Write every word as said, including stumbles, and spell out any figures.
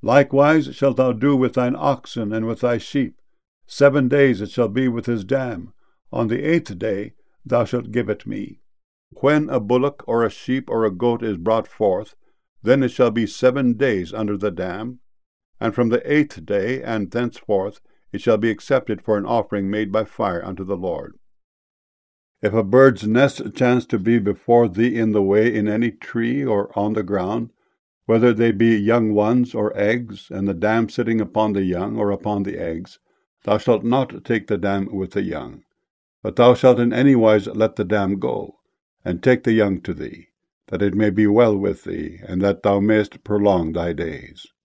Likewise shalt thou do with thine oxen and with thy sheep. Seven days it shall be with his dam. On the eighth day thou shalt give it me. When a bullock or a sheep or a goat is brought forth, then it shall be seven days under the dam, and from the eighth day and thenceforth it shall be accepted for an offering made by fire unto the Lord. If a bird's nest chance to be before thee in the way in any tree or on the ground, whether they be young ones or eggs, and the dam sitting upon the young or upon the eggs, thou shalt not take the dam with the young, but thou shalt in any wise let the dam go, and take the young to thee, that it may be well with thee, and that thou mayest prolong thy days.